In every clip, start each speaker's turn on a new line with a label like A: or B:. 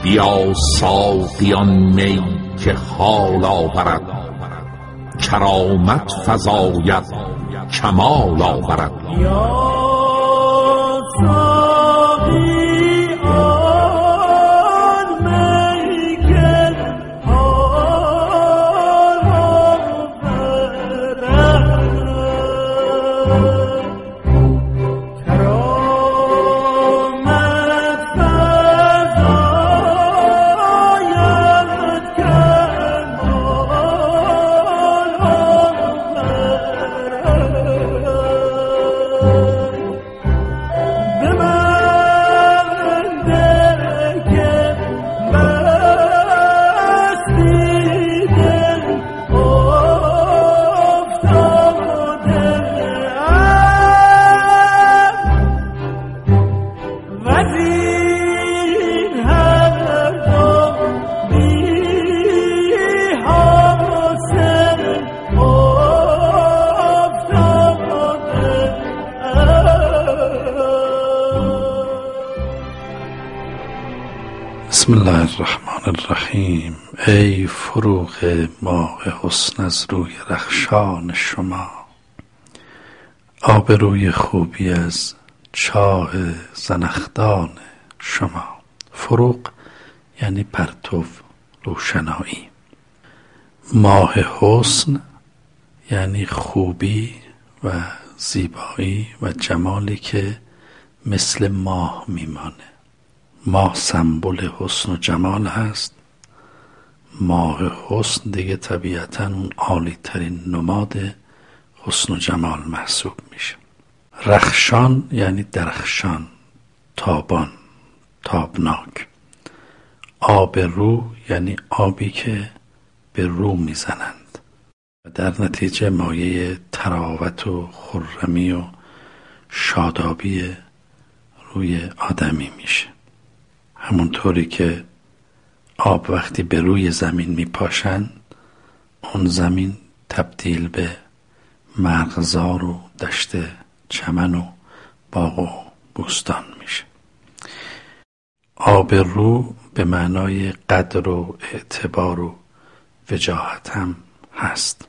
A: بیا ساقیان می که حال آورد، کرامت فزاید کمال آورد.
B: بسم الله الرحمن الرحیم. ای فروغ ماه حسن از روی رخشان شما، آبروی خوبی از چاه زنخدان شما. فروغ یعنی پرتو، روشنایی. ماه حسن یعنی خوبی و زیبایی و جمالی که مثل ماه میمانه. ماه سمبل حسن و جمال هست. ماه حسن دیگه طبیعتاً اون عالی ترین نماد حسن و جمال محسوب میشه. رخشان یعنی درخشان، تابان، تابناک. آب رو یعنی آبی که به رو میزنند و در نتیجه مایه تراوت و خرمی و شادابی روی آدمی میشه. همونطوری که آب وقتی به روی زمین میپاشن، اون زمین تبدیل به مرغزار و دشت چمن و باغ و بوستان میشه. آب رو به معنای قدر و اعتبار و وجاهت هم هست.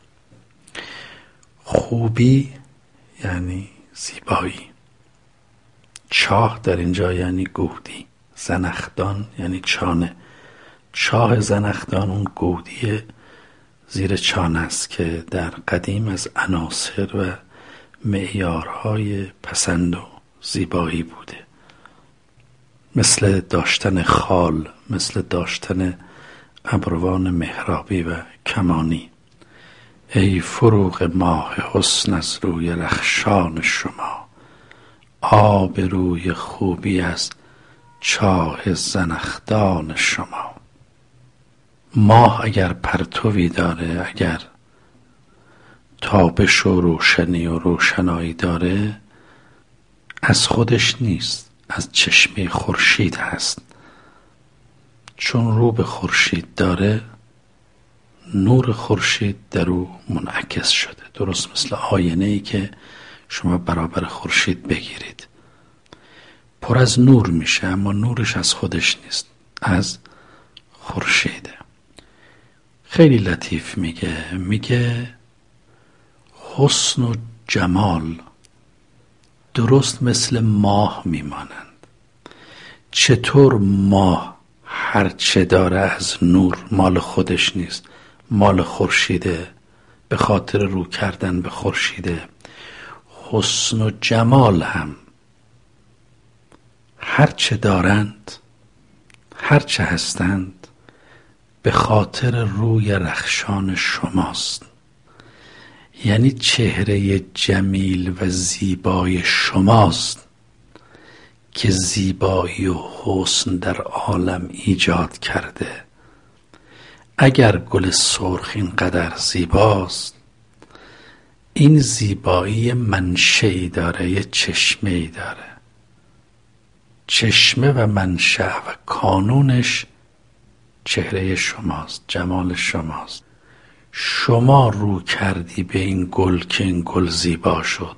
B: خوبی یعنی زیبایی. چاه در اینجا یعنی گودی. زنخدان یعنی چانه. چاه زنخدان اون گودی زیر چانه است که در قدیم از عناصر و معیارهای پسند و زیبایی بوده، مثل داشتن خال، مثل داشتن ابروان محرابی و کمانی. ای فروغ ماه حسن از روی رخشان شما، آب روی خوبی از چاه زنخدان شما. ماه اگر پرتوی داره، اگر تابش و روشنی و روشنایی داره، از خودش نیست، از چشمه خورشید هست. چون رو به خورشید داره، نور خورشید در او منعکس شده، درست مثل آینه‌ای که شما برابر خورشید بگیرید، پر از نور میشه، اما نورش از خودش نیست، از خورشیده. خیلی لطیف میگه حسن و جمال درست مثل ماه میمانند. چطور ماه هرچه داره از نور مال خودش نیست، مال خورشیده، به خاطر رو کردن به خورشیده. حسن و جمال هم هرچه دارند، هرچه هستند، به خاطر روی رخشان شماست. یعنی چهره جمیل و زیبای شماست که زیبایی و حسن در عالم ایجاد کرده. اگر گل سرخ اینقدر زیباست، این زیبایی منشئی داره، یه چشمه‌ای داره. چشمه و منشأ و کانونش چهره شماست، جمال شماست. شما رو کردی به این گل که این گل زیبا شد.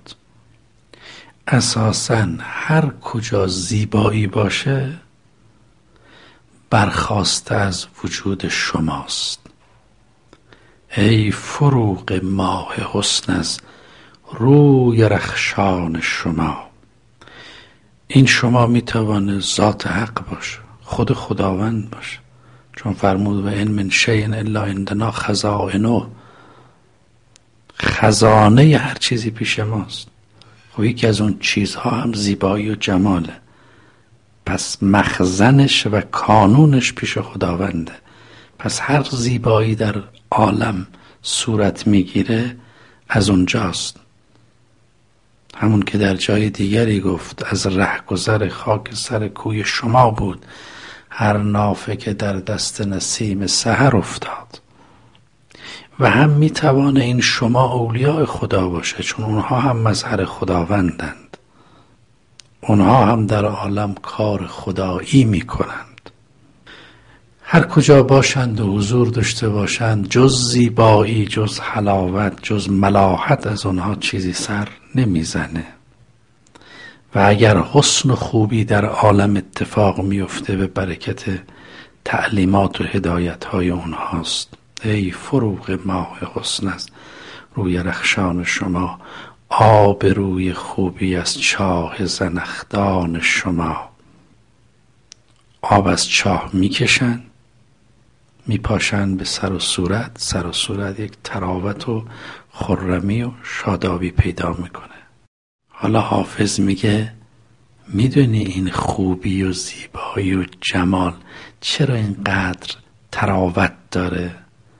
B: اساساً هر کجا زیبایی باشه، برخاسته از وجود شماست. ای فروغ ماه حسن از روی رخشان شما. این شما میتوانه ذات حق باشه، خود خداوند باشه، چون فرمود و این من شیء الا عندنا خزائنه، خزانه هر چیزی پیش ماست. خب یکی از اون چیزها هم زیبایی و جماله، پس مخزنش و کانونش پیش خداونده. پس هر زیبایی در عالم صورت میگیره از اونجاست. همون که در جای دیگری گفت از رهگذر خاک سر کوی شما بود هر نافه که در دست نسیم سحر افتاد. و هم میتوانه این شما اولیاء خدا باشه، چون اونها هم مظهر خداوندند، اونها هم در عالم کار خدایی میکنند. هر کجا باشند و حضور داشته باشند، جز زیبایی، جز حلاوت، جز ملاحت از اونها چیزی سر نمیزنه. و اگر حسن و خوبی در عالم اتفاق میفته به برکت تعلیمات و هدایت های اونهاست. ای فروغ ماه حسن از روی رخشان شما، آب روی خوبی از چاه زنخدان شما. آب از چاه میکشن میپاشن به سر و صورت، سر و صورت یک تراوت و خرمی و شادابی پیدا میکنه. حالا حافظ میگه میدونی این خوبی و زیبایی و جمال چرا اینقدر تراوت داره؟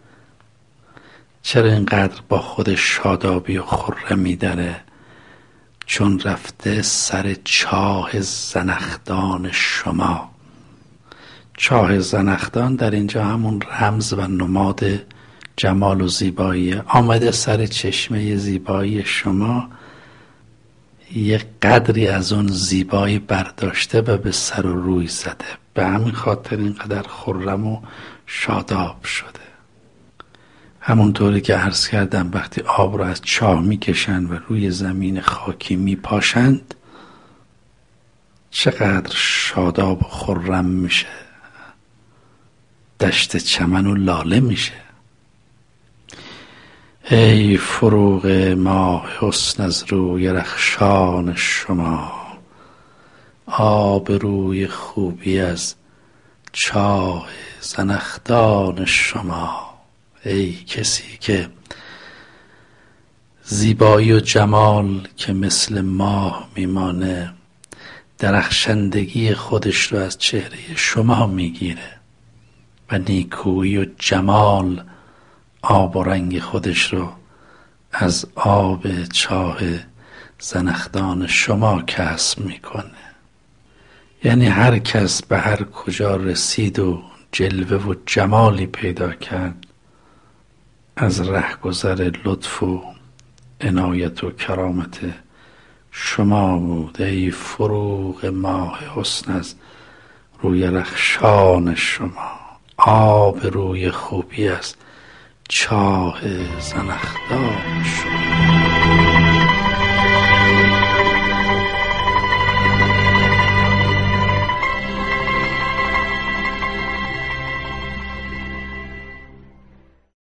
B: چرا اینقدر با خود شادابی و خرمی داره؟ چون رفته سر چاه زنخدان شما. چاه زنخدان در اینجا همون رمز و نماد جمال و زیبایی. آمده سر چشمه زیبایی شما، یه قدری از اون زیبایی برداشته و به سر و روی زده، به همین خاطر اینقدر خرم و شاداب شده. همونطوری که عرض کردم وقتی آب رو از چاه میکشن و روی زمین خاکی میپاشند چقدر شاداب و خرم میشه، دشت چمن و لاله میشه. ای فروغ ماه حسن از روی رخشان شما، آب روی خوبی از چاه زنخدان شما. ای کسی که زیبایی و جمال که مثل ماه میمانه، درخشندگی خودش رو از چهره شما میگیره و نیکویی و جمال آب و رنگ خودش رو از آب چاه زنخدان شما کسب میکنه. یعنی هر کس به هر کجا رسید و جلوه و جمالی پیدا کرد از رهگذر لطف و عنایت و کرامت شما بود. ای فروغ ماه حسن از روی رخشان شما، آب روی خوبی از چاه زنخدان شما.